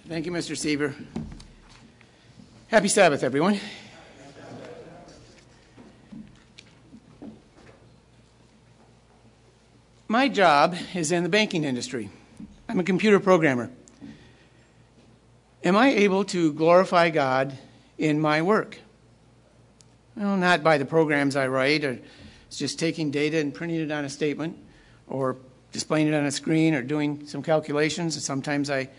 Thank you, Mr. Seaver. Happy Sabbath, everyone. My job is in the banking industry. I'm a computer programmer. Am I able to glorify God in my work? Well, not by the programs I write, or it's just taking data and printing it on a statement, or displaying it on a screen, or doing some calculations. And sometimes I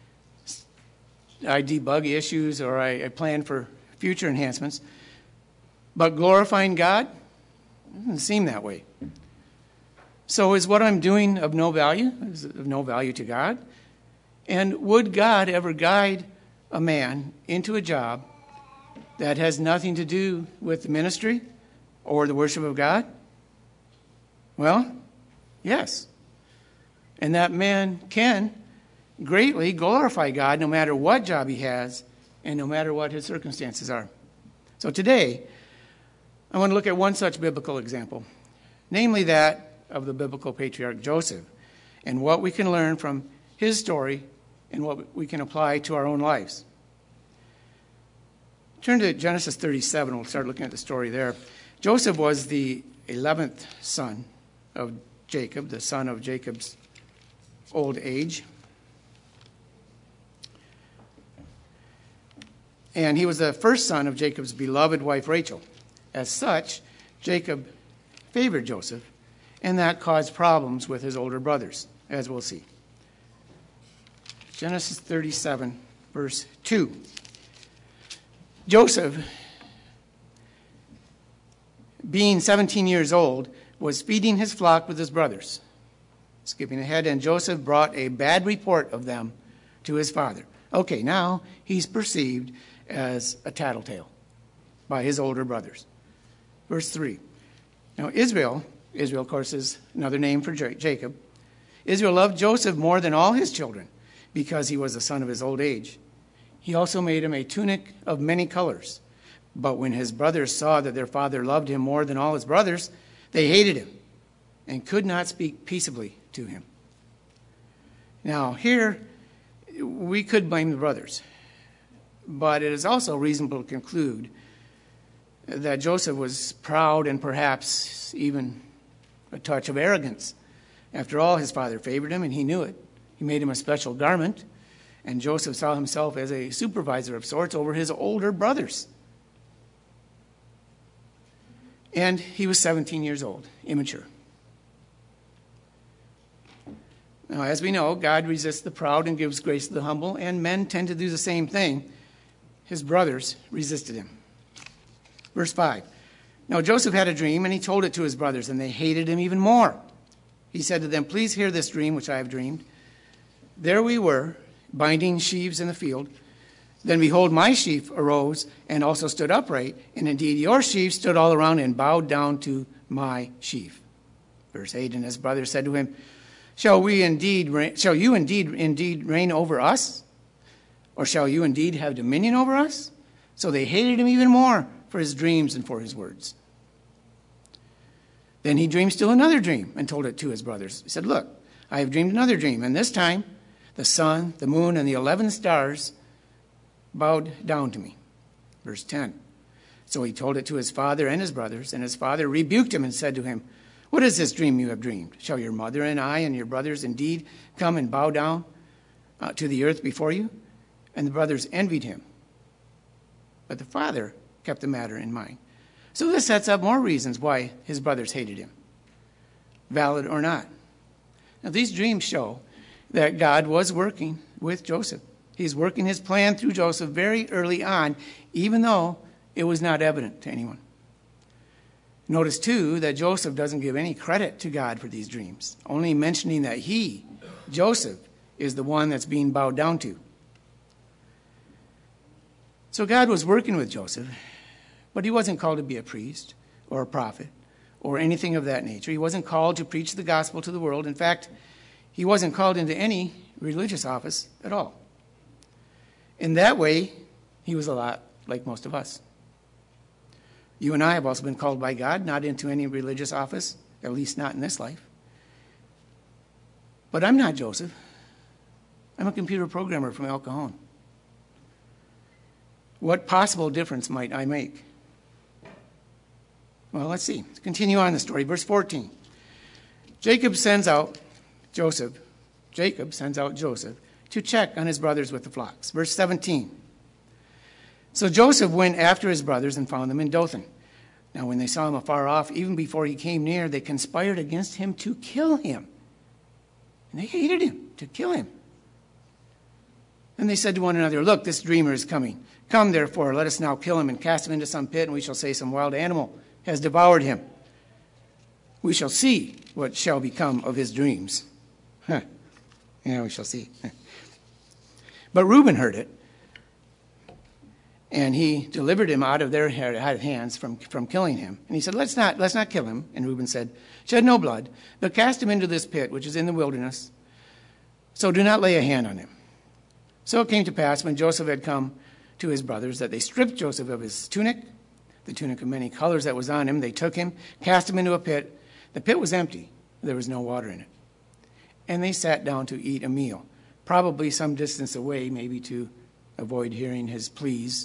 debug issues, or I plan for future enhancements. But glorifying God, it doesn't seem that way. So is what I'm doing of no value? Is it of no value to God? And would God ever guide a man into a job that has nothing to do with the ministry or the worship of God? Well, yes. And that man can greatly glorify God no matter what job he has and no matter what his circumstances are. So today, I want to look at one such biblical example, namely that of the biblical patriarch Joseph, and what we can learn from his story and what we can apply to our own lives. Turn to Genesis 37. We'll start looking at the story there. Joseph was the 11th son of Jacob, the son of Jacob's old age. And he was the first son of Jacob's beloved wife Rachel. As such, Jacob favored Joseph, and that caused problems with his older brothers, as we'll see. Genesis 37, verse 2. Joseph, being 17 years old, was feeding his flock with his brothers. Skipping ahead, and Joseph brought a bad report of them to his father. Okay, now he's perceived as a tattletale by his older brothers. Verse 3. Now Israel, of course, is another name for Jacob. Israel loved Joseph more than all his children because he was the son of his old age. He also made him a tunic of many colors. But when his brothers saw that their father loved him more than all his brothers, they hated him and could not speak peaceably to him. Now, here, we could blame the brothers. But it is also reasonable to conclude that Joseph was proud and perhaps even a touch of arrogance. After all, his father favored him, and he knew it. He made him a special garment, and Joseph saw himself as a supervisor of sorts over his older brothers. And he was 17 years old, immature. Now, as we know, God resists the proud and gives grace to the humble, and men tend to do the same thing. His brothers resisted him. Verse 5. Now Joseph had a dream, and he told it to his brothers, and they hated him even more. He said to them, "Please hear this dream which I have dreamed. There we were, binding sheaves in the field. Then behold, my sheaf arose and also stood upright, and indeed your sheaves stood all around and bowed down to my sheaf." Verse 8. And his brothers said to him, Shall you indeed reign over us? Or shall you indeed have dominion over us? So they hated him even more for his dreams and for his words. Then he dreamed still another dream and told it to his brothers. He said, "Look, I have dreamed another dream, and this time the sun, the moon, and the 11 stars bowed down to me." Verse 10. So he told it to his father and his brothers, and his father rebuked him and said to him, "What is this dream you have dreamed? Shall your mother and I and your brothers indeed come and bow down to the earth before you?" And the brothers envied him. But the father kept the matter in mind. So this sets up more reasons why his brothers hated him, valid or not. Now these dreams show that God was working with Joseph. He's working his plan through Joseph very early on, even though it was not evident to anyone. Notice, too, that Joseph doesn't give any credit to God for these dreams, only mentioning that he, Joseph, is the one that's being bowed down to. So God was working with Joseph, but he wasn't called to be a priest or a prophet or anything of that nature. He wasn't called to preach the gospel to the world. In fact, he wasn't called into any religious office at all. In that way, he was a lot like most of us. You and I have also been called by God, not into any religious office, at least not in this life. But I'm not Joseph. I'm a computer programmer from El Cajon. What possible difference might I make? Well, let's see. Let's continue on the story. Verse 14. Jacob sends out Joseph to check on his brothers with the flocks. Verse 17. So Joseph went after his brothers and found them in Dothan. Now when they saw him afar off, even before he came near, they conspired against him to kill him. And they hated him, to kill him. And they said to one another, look, this dreamer is coming. Come, therefore, let us now kill him and cast him into some pit, and we shall say some wild animal has devoured him. We shall see what shall become of his dreams. Huh. Yeah, we shall see. But Reuben heard it, and he delivered him out of their hands from killing him. And he said, let's not kill him. And Reuben said, shed no blood, but cast him into this pit, which is in the wilderness. So do not lay a hand on him. So it came to pass, when Joseph had come to his brothers, that they stripped Joseph of his tunic, the tunic of many colors that was on him. They took him, cast him into a pit. The pit was empty. There was no water in it. And they sat down to eat a meal, probably some distance away, maybe to avoid hearing his pleas,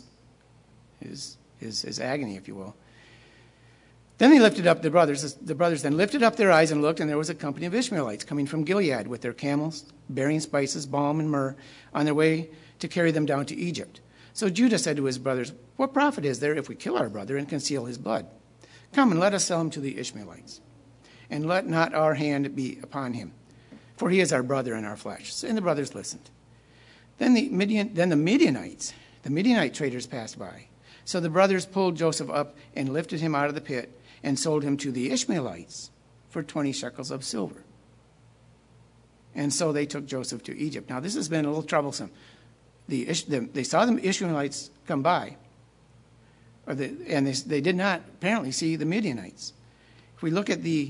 his agony, if you will. Then they lifted up the brothers then lifted up their eyes and looked, and there was a company of Ishmaelites coming from Gilead with their camels, bearing spices, balm, and myrrh, on their way to carry them down to Egypt. So Judah said to his brothers, what profit is there if we kill our brother and conceal his blood? Come and let us sell him to the Ishmaelites, and let not our hand be upon him, for he is our brother and our flesh. And the brothers listened. Then the Midianite traders passed by. So the brothers pulled Joseph up and lifted him out of the pit and sold him to the Ishmaelites for 20 shekels of silver. And so they took Joseph to Egypt. Now, this has been a little troublesome. They saw the Ishmaelites come by, and they did not apparently see the Midianites. If we look at the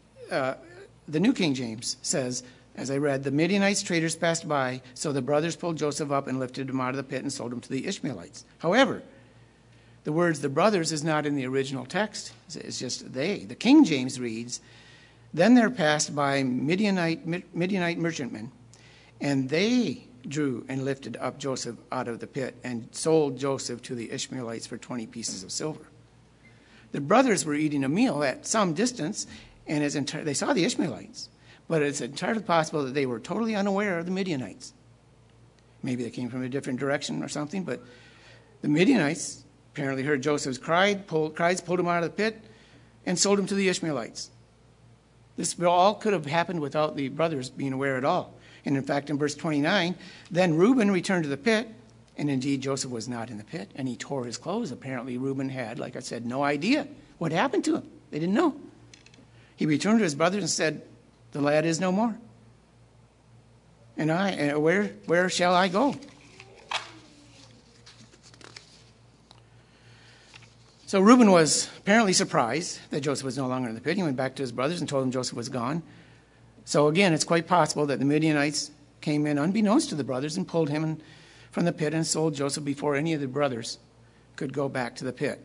New King James says, as I read, the Midianites traders passed by, so the brothers pulled Joseph up and lifted him out of the pit and sold him to the Ishmaelites. However, the words the brothers is not in the original text. It's just they. The King James reads, then there passed by Midianite merchantmen, and they drew and lifted up Joseph out of the pit and sold Joseph to the Ishmaelites for 20 pieces of silver. The brothers were eating a meal at some distance, and they saw the Ishmaelites, but it's entirely possible that they were totally unaware of the Midianites. Maybe they came from a different direction or something, but the Midianites apparently heard Joseph's cries, pulled him out of the pit, and sold him to the Ishmaelites. This all could have happened without the brothers being aware at all. And in fact, in verse 29, then Reuben returned to the pit, and indeed Joseph was not in the pit, and he tore his clothes. Apparently Reuben had, like I said, no idea what happened to him. They didn't know. He returned to his brothers and said, the lad is no more. And where shall I go? So Reuben was apparently surprised that Joseph was no longer in the pit. He went back to his brothers and told them Joseph was gone. So again, it's quite possible that the Midianites came in unbeknownst to the brothers and pulled him from the pit and sold Joseph before any of the brothers could go back to the pit.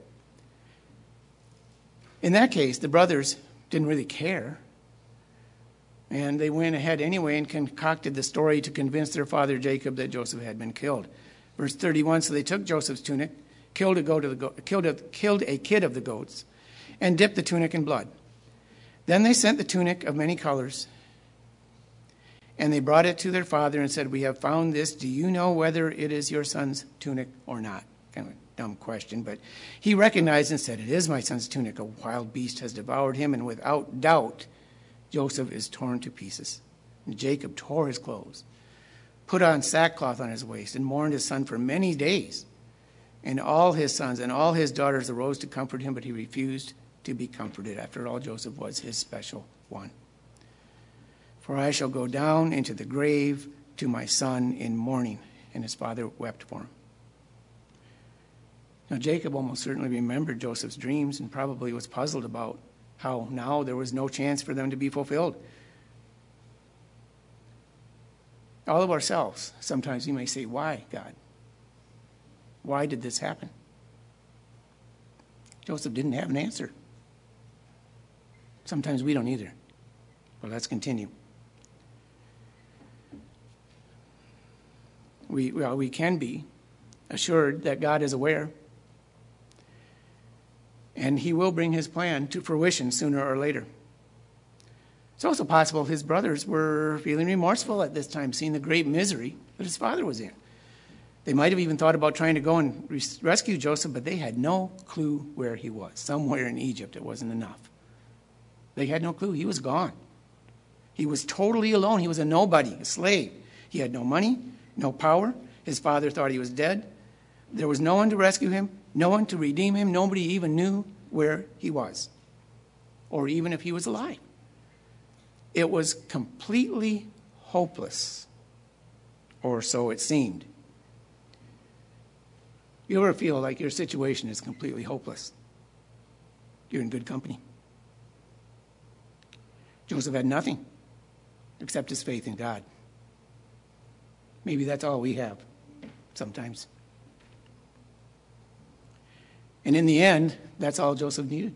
In that case, the brothers didn't really care. And they went ahead anyway and concocted the story to convince their father Jacob that Joseph had been killed. Verse 31, so they took Joseph's tunic, killed a kid of the goats, and dipped the tunic in blood. Then they sent the tunic of many colors, and they brought it to their father and said, we have found this. Do you know whether it is your son's tunic or not? Kind of a dumb question, but he recognized and said, it is my son's tunic. A wild beast has devoured him, and without doubt, Joseph is torn to pieces. And Jacob tore his clothes, put on sackcloth on his waist, and mourned his son for many days. And all his sons and all his daughters arose to comfort him, but he refused to be comforted. After all, Joseph was his special one. For I shall go down into the grave to my son in mourning. And his father wept for him. Now Jacob almost certainly remembered Joseph's dreams and probably was puzzled about how now there was no chance for them to be fulfilled. All of ourselves, sometimes we may say, why, God? Why did this happen? Joseph didn't have an answer. Sometimes we don't either. Well, let's continue. we can be assured that God is aware, and he will bring his plan to fruition sooner or later. It's also possible his brothers were feeling remorseful at this time, seeing the great misery that his father was in. They might have even thought about trying to go and rescue Joseph, but they had no clue where he was. Somewhere in Egypt, it wasn't enough. They had no clue. He was gone. He was totally alone. He was a nobody, a slave. He had no money, no power. His father thought he was dead. There was no one to rescue him, no one to redeem him. Nobody even knew where he was, or even if he was alive. It was completely hopeless, or so it seemed. You ever feel like your situation is completely hopeless? You're in good company. Joseph had nothing except his faith in God. Maybe that's all we have sometimes. And in the end, that's all Joseph needed.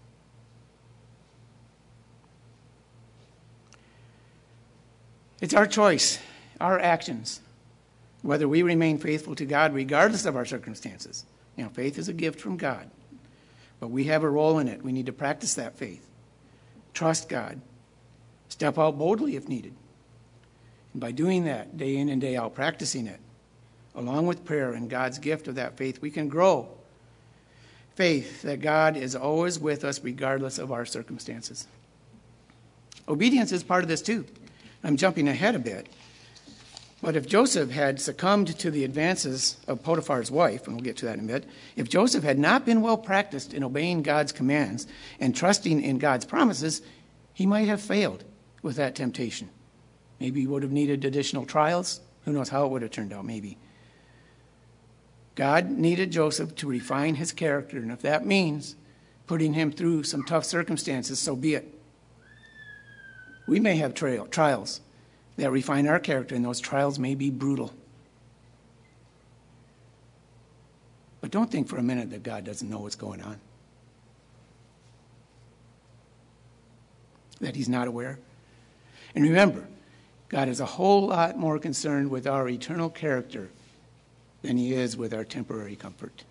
It's our choice, our actions, whether we remain faithful to God regardless of our circumstances. You know, faith is a gift from God, but we have a role in it. We need to practice that faith. Trust God. Step out boldly if needed. And by doing that, day in and day out, practicing it, along with prayer and God's gift of that faith, we can grow faith that God is always with us regardless of our circumstances. Obedience is part of this too. I'm jumping ahead a bit. But if Joseph had succumbed to the advances of Potiphar's wife, and we'll get to that in a bit, if Joseph had not been well practiced in obeying God's commands and trusting in God's promises, he might have failed with that temptation. Maybe he would have needed additional trials. Who knows how it would have turned out, maybe. God needed Joseph to refine his character, and if that means putting him through some tough circumstances, so be it. We may have trials that refine our character, and those trials may be brutal. But don't think for a minute that God doesn't know what's going on, that he's not aware. And remember, God is a whole lot more concerned with our eternal character than he is with our temporary comfort.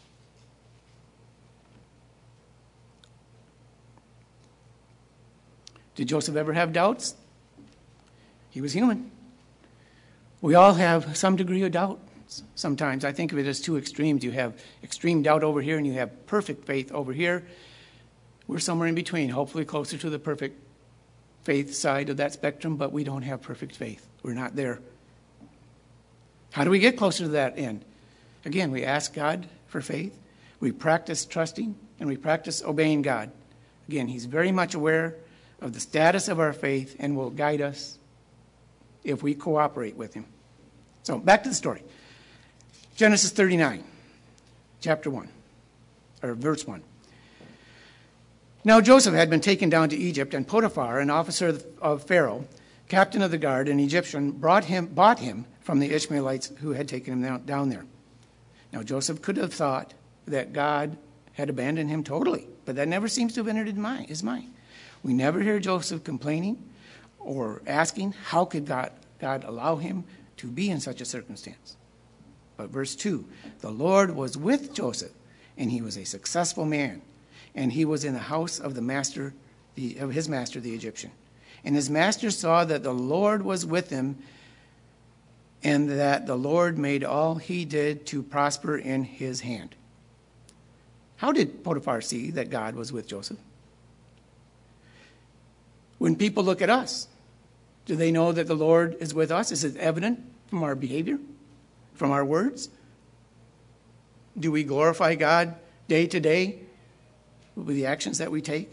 Did Joseph ever have doubts? He was human. We all have some degree of doubt sometimes. I think of it as two extremes. You have extreme doubt over here, and you have perfect faith over here. We're somewhere in between, hopefully closer to the perfect faith side of that spectrum, but we don't have perfect faith. We're not there. How do we get closer to that end? Again, we ask God for faith. We practice trusting, and we practice obeying God. Again, he's very much aware of the status of our faith and will guide us if we cooperate with him. So back to the story. Genesis 39, chapter 1, or verse 1. Now Joseph had been taken down to Egypt, and Potiphar, an officer of Pharaoh, captain of the guard, an Egyptian, bought him from the Ishmaelites who had taken him down there. Now Joseph could have thought that God had abandoned him totally, but that never seems to have entered his mind. We never hear Joseph complaining or asking, how could God allow him to be in such a circumstance? But verse 2, the Lord was with Joseph, and he was a successful man, and he was in the house of his master, the Egyptian. And his master saw that the Lord was with him, and that the Lord made all he did to prosper in his hand. How did Potiphar see that God was with Joseph? When people look at us, do they know that the Lord is with us? Is it evident from our behavior, from our words? Do we glorify God day to day with the actions that we take?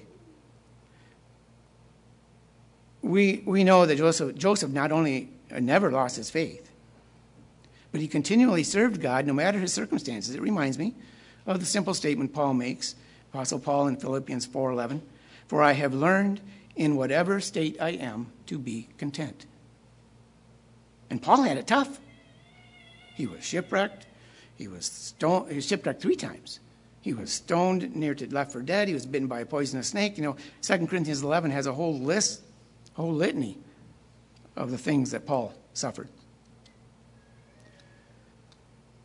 We know that Joseph not only never lost his faith, but he continually served God no matter his circumstances. It reminds me of the simple statement Paul makes, Apostle Paul in Philippians 4:11, for I have learned in whatever state I am to be content. And Paul had it tough. He was shipwrecked. He was shipwrecked 3 times. He was stoned, left for dead. He was bitten by a poisonous snake. 2 Corinthians 11 has a whole litany of the things that Paul suffered.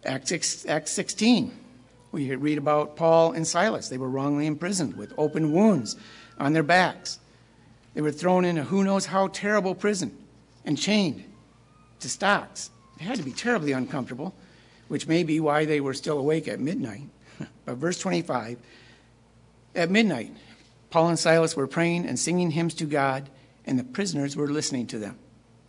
Acts 16, we read about Paul and Silas. They were wrongly imprisoned with open wounds on their backs. They were thrown in a who knows how terrible prison and chained to stocks. It had to be terribly uncomfortable, which may be why they were still awake at midnight. But verse 25, at midnight, Paul and Silas were praying and singing hymns to God, and the prisoners were listening to them.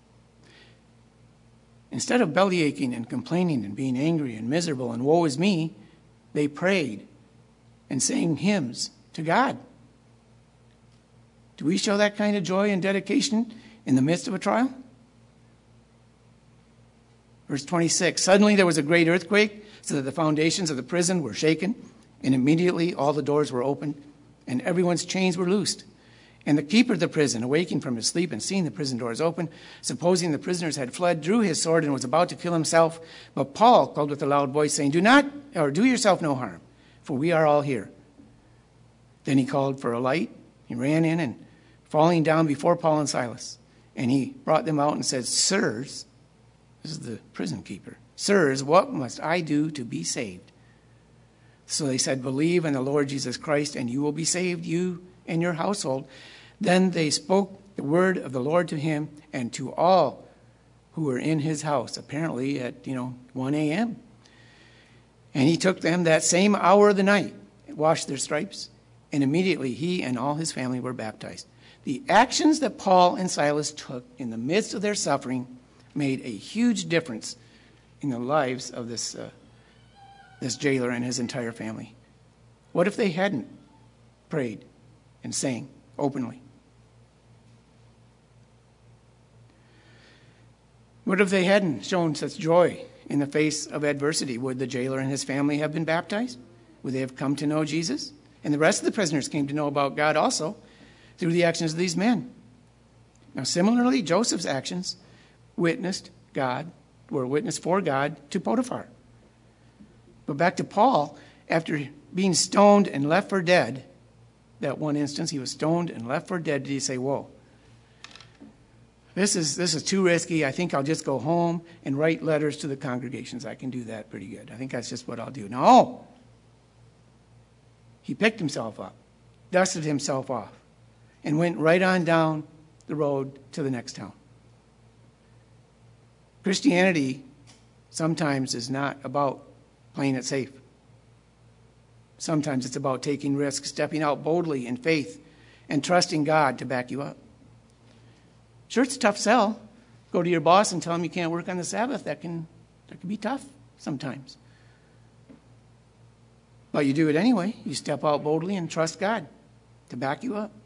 Instead of bellyaching and complaining and being angry and miserable and woe is me, they prayed and sang hymns to God. Do we show that kind of joy and dedication in the midst of a trial? Verse 26, suddenly there was a great earthquake, so that the foundations of the prison were shaken, and immediately all the doors were opened, and everyone's chains were loosed. And the keeper of the prison, awaking from his sleep and seeing the prison doors open, supposing the prisoners had fled, drew his sword and was about to kill himself. But Paul called with a loud voice, saying, do yourself no harm, for we are all here. Then he called for a light. He ran in and falling down before Paul and Silas. And he brought them out and said, Sirs, this is the prison keeper, Sirs, what must I do to be saved? So they said, believe in the Lord Jesus Christ, and you will be saved, you and your household. Then they spoke the word of the Lord to him and to all who were in his house, apparently at 1 a.m. And he took them that same hour of the night, washed their stripes, and immediately he and all his family were baptized. The actions that Paul and Silas took in the midst of their suffering made a huge difference in the lives of this jailer and his entire family. What if they hadn't prayed and sang openly? What if they hadn't shown such joy in the face of adversity? Would the jailer and his family have been baptized? Would they have come to know Jesus? And the rest of the prisoners came to know about God also through the actions of these men. Now, similarly, Joseph's actions were witness for God to Potiphar. But back to Paul, after being stoned and left for dead, that one instance, he was stoned and left for dead, did he say, whoa, this is too risky. I think I'll just go home and write letters to the congregations. I can do that pretty good. I think that's just what I'll do. No. He picked himself up, dusted himself off, and went right on down the road to the next town. Christianity sometimes is not about playing it safe. Sometimes it's about taking risks, stepping out boldly in faith, and trusting God to back you up. Sure, it's a tough sell. Go to your boss and tell him you can't work on the Sabbath. That can be tough sometimes. But you do it anyway. You step out boldly and trust God to back you up.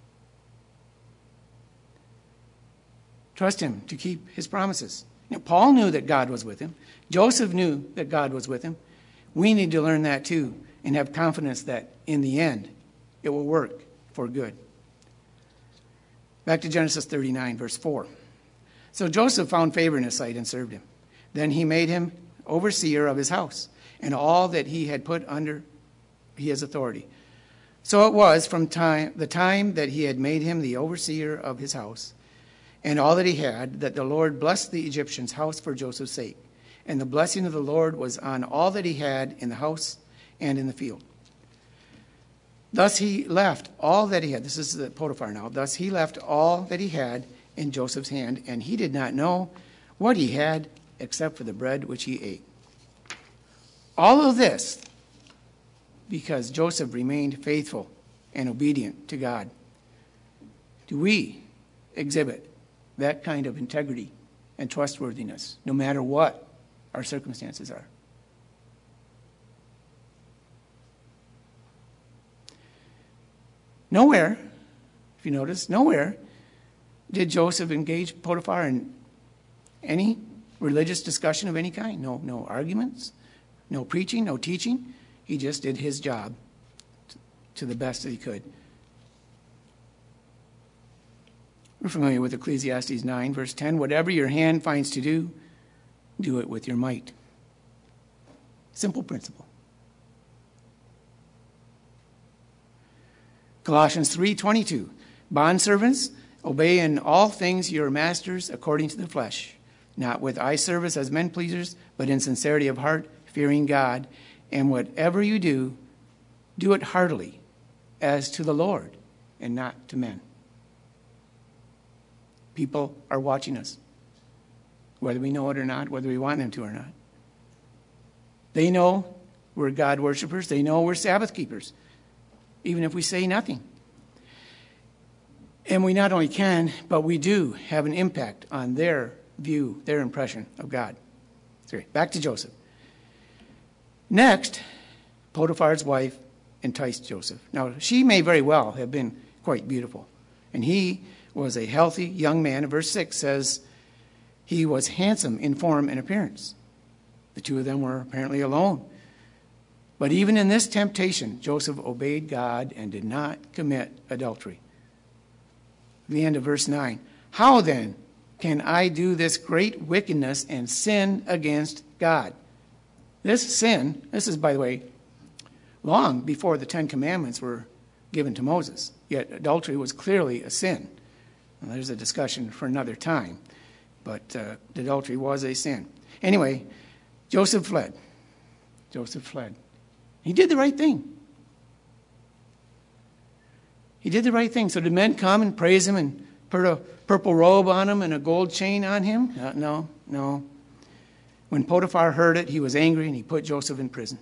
Trust him to keep his promises. Paul knew that God was with him. Joseph knew that God was with him. We need to learn that too and have confidence that in the end it will work for good. Back to Genesis 39, verse 4. So Joseph found favor in his sight and served him. Then he made him overseer of his house and all that he had put under his authority. So it was from the time that he had made him the overseer of his house and all that he had, that the Lord blessed the Egyptian's house for Joseph's sake. And the blessing of the Lord was on all that he had in the house and in the field. Thus he left all that he had. This is the Potiphar now. Thus he left all that he had in Joseph's hand, and he did not know what he had except for the bread which he ate. All of this because Joseph remained faithful and obedient to God. Do we exhibit that kind of integrity and trustworthiness, no matter what our circumstances are? Nowhere, if you notice, nowhere did Joseph engage Potiphar in any religious discussion of any kind. No arguments, no preaching, no teaching. He just did his job to the best that he could. We're familiar with Ecclesiastes 9, verse 10. Whatever your hand finds to do, do it with your might. Simple principle. Colossians 3:22. Bondservants, obey in all things your masters according to the flesh, not with eye service as men pleasers, but in sincerity of heart, fearing God, and whatever you do, do it heartily, as to the Lord and not to men. People are watching us, whether we know it or not, whether we want them to or not. They know we're God worshipers. They know we're Sabbath keepers, even if we say nothing. And we not only can, but we do have an impact on their view, their impression of God. So back to Joseph. Next, Potiphar's wife enticed Joseph. Now, she may very well have been quite beautiful. And he was a healthy young man. And verse 6 says he was handsome in form and appearance. The two of them were apparently alone. But even in this temptation, Joseph obeyed God and did not commit adultery. The end of verse 9. How then can I do this great wickedness and sin against God? This sin, this is, by the way, long before the Ten Commandments were given to Moses. Yet adultery was clearly a sin. Now, there's a discussion for another time. But adultery was a sin. Anyway, Joseph fled. Joseph fled. He did the right thing. He did the right thing. So did men come and praise him and put a purple robe on him and a gold chain on him? No. When Potiphar heard it, he was angry and he put Joseph in prison.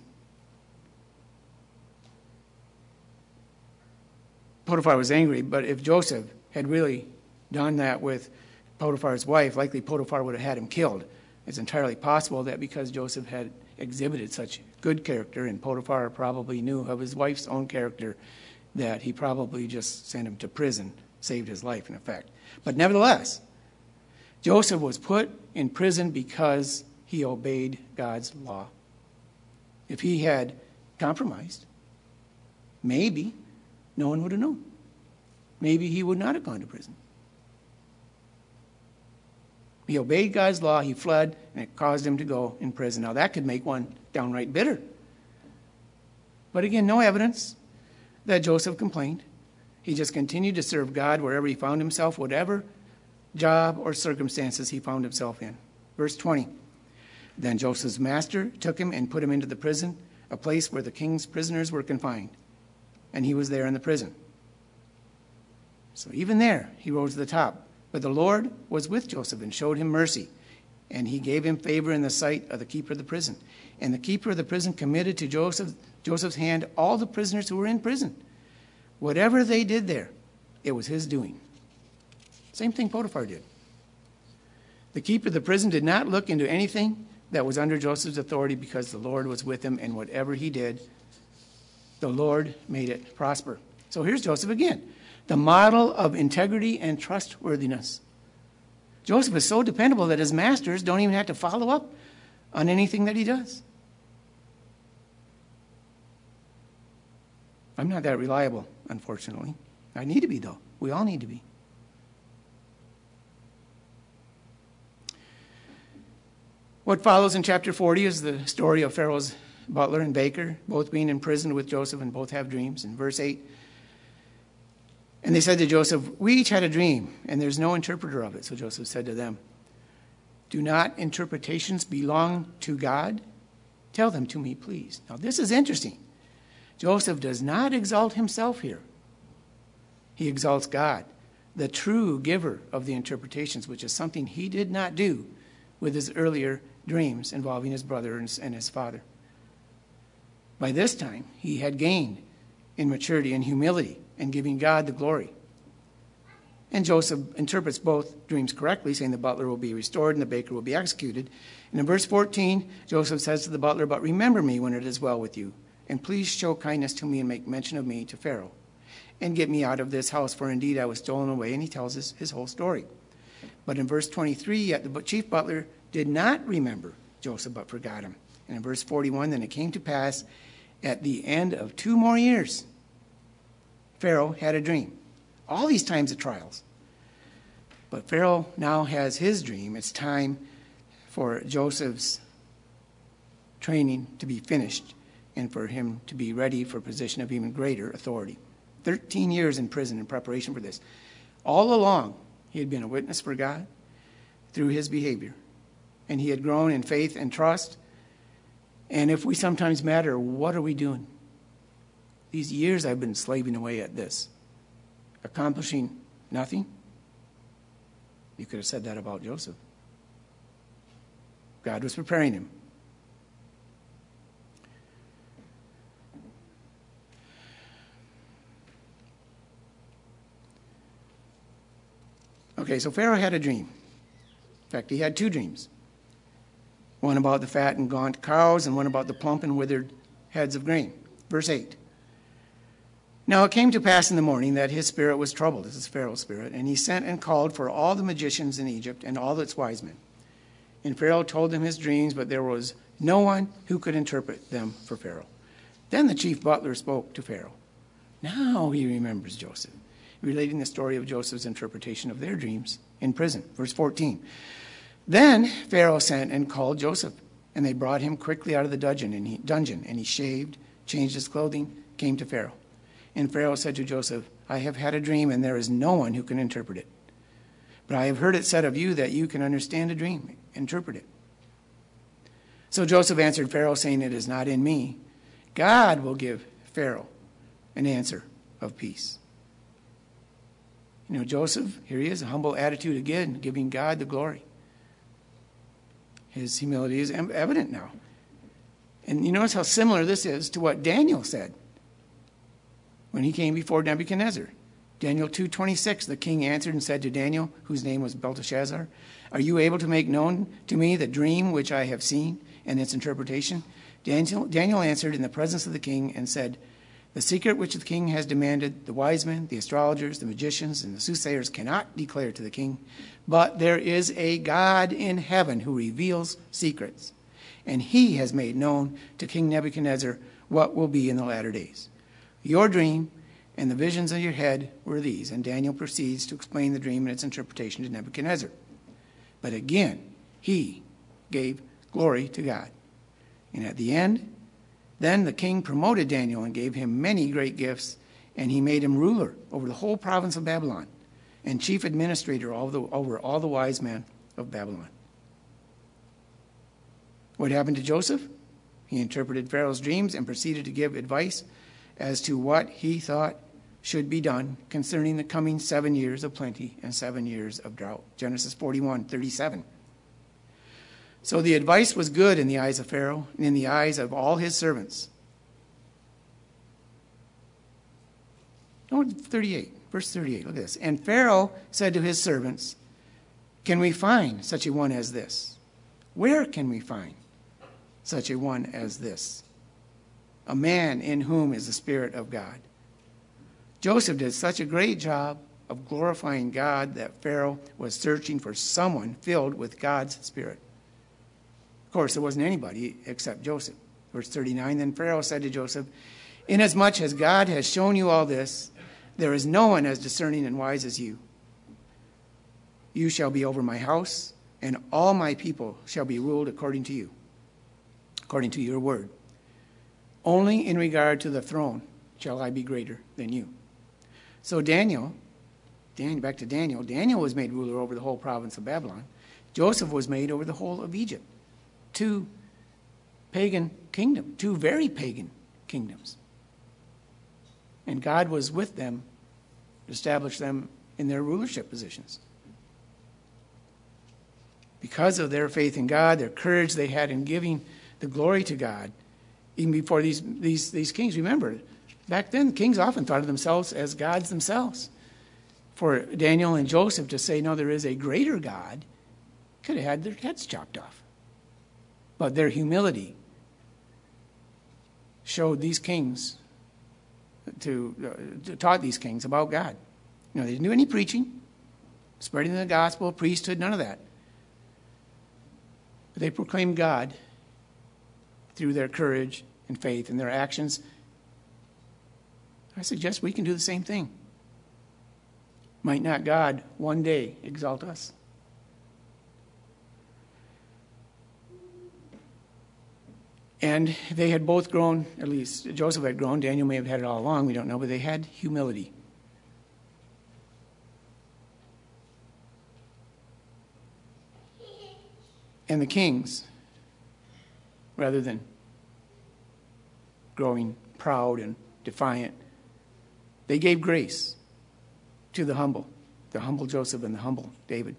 Potiphar was angry, but if Joseph had really done that with Potiphar's wife, likely Potiphar would have had him killed. It's entirely possible that because Joseph had exhibited such good character, and Potiphar probably knew of his wife's own character, that he probably just sent him to prison, saved his life in effect. But nevertheless, Joseph was put in prison because he obeyed God's law. If he had compromised, maybe no one would have known. Maybe he would not have gone to prison. He obeyed God's law, he fled, and it caused him to go in prison. Now that could make one downright bitter. But again, no evidence that Joseph complained. He just continued to serve God wherever he found himself, whatever job or circumstances he found himself in. Verse 20. Then Joseph's master took him and put him into the prison, a place where the king's prisoners were confined. And he was there in the prison. So even there, he rose to the top. But the Lord was with Joseph and showed him mercy. And he gave him favor in the sight of the keeper of the prison. And the keeper of the prison committed to Joseph's hand all the prisoners who were in prison. Whatever they did there, it was his doing. Same thing Potiphar did. The keeper of the prison did not look into anything that was under Joseph's authority because the Lord was with him, and whatever he did, the Lord made it prosper. So here's Joseph again, the model of integrity and trustworthiness. Joseph is so dependable that his masters don't even have to follow up on anything that he does. I'm not that reliable, unfortunately. I need to be, though. We all need to be. What follows in chapter 40 is the story of Pharaoh's butler and baker, both being imprisoned with Joseph and both have dreams. In verse 8, and they said to Joseph, we each had a dream, and there's no interpreter of it. So Joseph said to them, do not interpretations belong to God? Tell them to me, please. Now, this is interesting. Joseph does not exalt himself here. He exalts God, the true giver of the interpretations, which is something he did not do with his earlier dreams involving his brother and his father. By this time, he had gained in maturity and humility and giving God the glory. And Joseph interprets both dreams correctly, saying the butler will be restored and the baker will be executed. And in verse 14, Joseph says to the butler, but remember me when it is well with you, and please show kindness to me and make mention of me to Pharaoh, and get me out of this house, for indeed I was stolen away. And he tells us his whole story. But in verse 23, yet the chief butler did not remember Joseph, but forgot him. And in verse 41, then it came to pass at the end of 2 more years, Pharaoh had a dream. All these times of trials. But Pharaoh now has his dream. It's time for Joseph's training to be finished and for him to be ready for a position of even greater authority. 13 years in prison in preparation for this. All along, he had been a witness for God through his behavior. And he had grown in faith and trust. And if we sometimes matter, what are we doing? These years I've been slaving away at this, accomplishing nothing. You could have said that about Joseph. God was preparing him. Okay, so Pharaoh had a dream. In fact, he had two dreams. One about the fat and gaunt cows, and one about the plump and withered heads of grain. Verse 8. Now it came to pass in the morning that his spirit was troubled, this is Pharaoh's spirit, and he sent and called for all the magicians in Egypt and all its wise men. And Pharaoh told them his dreams, but there was no one who could interpret them for Pharaoh. Then the chief butler spoke to Pharaoh. Now he remembers Joseph, relating the story of Joseph's interpretation of their dreams in prison. Verse 14. Then Pharaoh sent and called Joseph, and they brought him quickly out of the dungeon, and he shaved, changed his clothing, came to Pharaoh. And Pharaoh said to Joseph, I have had a dream, and there is no one who can interpret it. But I have heard it said of you that you can understand a dream, interpret it. So Joseph answered Pharaoh, saying, It is not in me. God will give Pharaoh an answer of peace. You know, Joseph, here he is, a humble attitude again, giving God the glory. His humility is evident now. And you notice how similar this is to what Daniel said when he came before Nebuchadnezzar. Daniel 2:26, the king answered and said to Daniel, whose name was Belteshazzar, Are you able to make known to me the dream which I have seen and its interpretation? Daniel answered in the presence of the king and said, The secret which the king has demanded, the wise men, the astrologers, the magicians, and the soothsayers cannot declare to the king, but there is a God in heaven who reveals secrets, and he has made known to King Nebuchadnezzar what will be in the latter days. Your dream and the visions of your head were these. And Daniel proceeds to explain the dream and its interpretation to Nebuchadnezzar. But again, he gave glory to God. And at the end, then the king promoted Daniel and gave him many great gifts, and he made him ruler over the whole province of Babylon and chief administrator over all the wise men of Babylon. What happened to Joseph? He interpreted Pharaoh's dreams and proceeded to give advice as to what he thought should be done concerning the coming 7 years of plenty and 7 years of drought. Genesis 41:37. So the advice was good in the eyes of Pharaoh and in the eyes of all his servants. Oh, 38, verse 38, look at this. And Pharaoh said to his servants, Can we find such a one as this? Where can we find such a one as this? A man in whom is the Spirit of God. Joseph did such a great job of glorifying God that Pharaoh was searching for someone filled with God's Spirit. Of course, there wasn't anybody except Joseph. Verse 39, Then Pharaoh said to Joseph, Inasmuch as God has shown you all this, there is no one as discerning and wise as you. You shall be over my house, and all my people shall be ruled according to you, according to your word. Only in regard to the throne shall I be greater than you. So back to Daniel. Daniel was made ruler over the whole province of Babylon. Joseph was made over the whole of Egypt. Two very pagan kingdoms. And God was with them to establish them in their rulership positions. Because of their faith in God, their courage they had in giving the glory to God, even before these kings. Remember, back then, kings often thought of themselves as gods themselves. For Daniel and Joseph to say, no, there is a greater God, could have had their heads chopped off. But their humility showed these kings, taught these kings about God. You know, they didn't do any preaching, spreading the gospel, priesthood, none of that. But they proclaimed God through their courage and faith and their actions. I suggest we can do the same thing. Might not God one day exalt us? And they had both grown, at least Joseph had grown, Daniel may have had it all along, we don't know, but they had humility. And the kings, rather than growing proud and defiant. They gave grace to the humble Joseph and the humble David.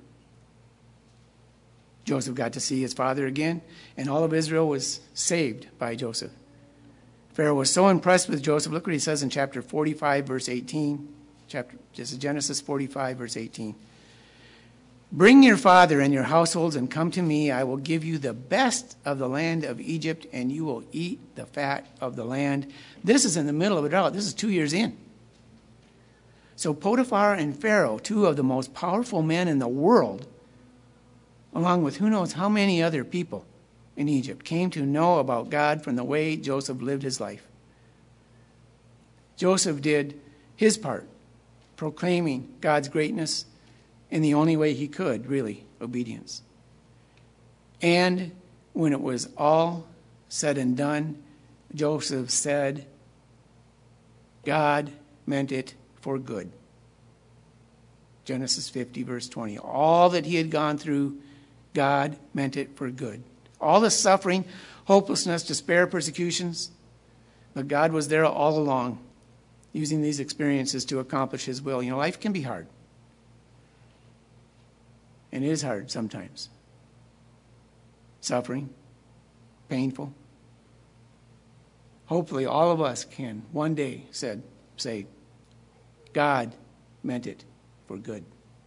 Joseph got to see his father again, and all of Israel was saved by Joseph. Pharaoh was so impressed with Joseph. Look what he says in chapter 45, verse 18. This is Genesis 45, verse 18. Bring your father and your households and come to me. I will give you the best of the land of Egypt, and you will eat the fat of the land. This is in the middle of a drought. This is 2 years in. So Potiphar and Pharaoh, two of the most powerful men in the world, along with who knows how many other people in Egypt, came to know about God from the way Joseph lived his life. Joseph did his part, proclaiming God's greatness in the only way he could, really, obedience. And when it was all said and done, Joseph said, God meant it for good. Genesis 50, verse 20. All that he had gone through, God meant it for good. All the suffering, hopelessness, despair, persecutions, but God was there all along, using these experiences to accomplish his will. You know, life can be hard. And it is hard sometimes. Suffering, painful. Hopefully all of us can one day say, God meant it for good.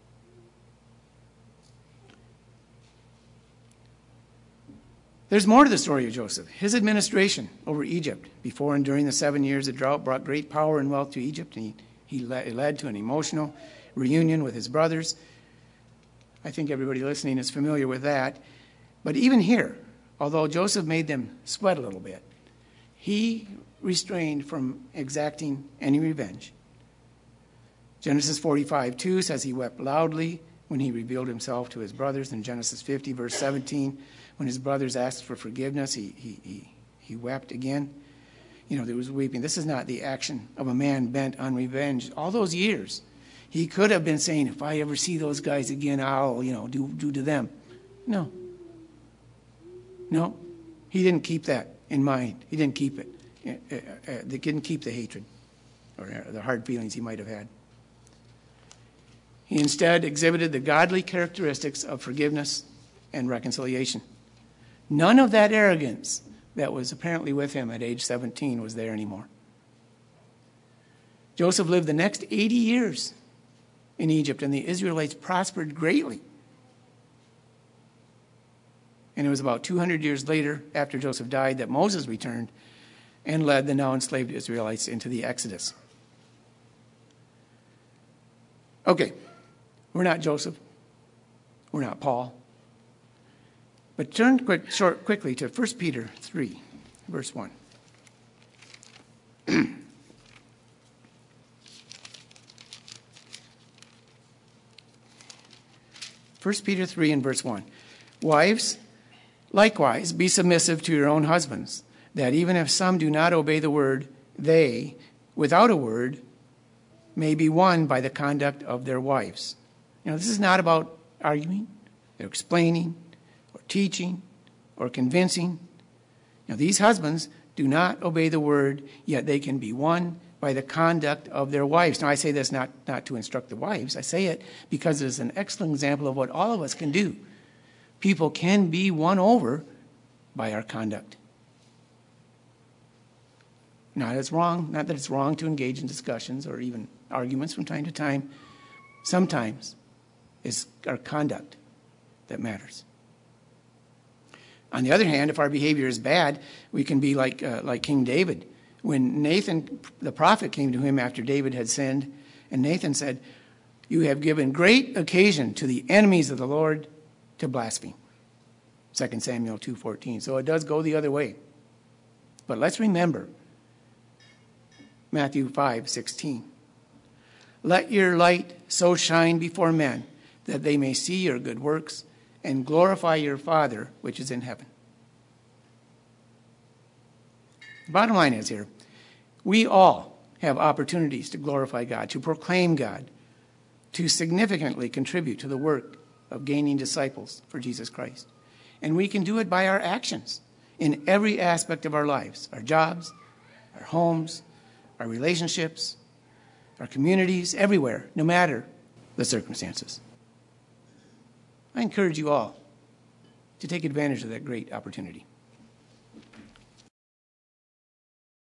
There's more to the story of Joseph. His administration over Egypt before and during the 7 years of drought brought great power and wealth to Egypt. And it led to an emotional reunion with his brothers. I think everybody listening is familiar with that. But even here, although Joseph made them sweat a little bit, he restrained from exacting any revenge. Genesis 45:2 says he wept loudly when he revealed himself to his brothers. In Genesis 50, verse 17, when his brothers asked for forgiveness, he wept again. You know, there was weeping. This is not the action of a man bent on revenge. All those years, he could have been saying, if I ever see those guys again, I'll, do to them. No, he didn't keep that in mind. He didn't keep it. He didn't keep the hatred or the hard feelings he might have had. He instead exhibited the godly characteristics of forgiveness and reconciliation. None of that arrogance that was apparently with him at age 17 was there anymore. Joseph lived the next 80 years in Egypt, and the Israelites prospered greatly. And it was about 200 years later, after Joseph died, that Moses returned and led the now enslaved Israelites into the Exodus. Okay, we're not Joseph. We're not Paul. But turn quickly to 1 Peter 3, verse 1. 1 Peter 3 and verse 1. Wives, likewise, be submissive to your own husbands, that even if some do not obey the word, they, without a word, may be won by the conduct of their wives. This is not about arguing or explaining or teaching or convincing. These husbands do not obey the word, yet they can be won by the conduct of their wives. Now, I say this not to instruct the wives. I say it because it is an excellent example of what all of us can do. People can be won over by our conduct. Not that it's wrong to engage in discussions or even arguments from time to time. Sometimes it's our conduct that matters. On the other hand, if our behavior is bad, we can be like King David. When Nathan, the prophet, came to him after David had sinned, and Nathan said, "You have given great occasion to the enemies of the Lord to blaspheme." 2 Samuel 2:14. So it does go the other way. But let's remember Matthew 5:16. Let your light so shine before men that they may see your good works and glorify your Father which is in heaven. The bottom line is here, we all have opportunities to glorify God, to proclaim God, to significantly contribute to the work of gaining disciples for Jesus Christ. And we can do it by our actions in every aspect of our lives, our jobs, our homes, our relationships, our communities, everywhere, no matter the circumstances. I encourage you all to take advantage of that great opportunity.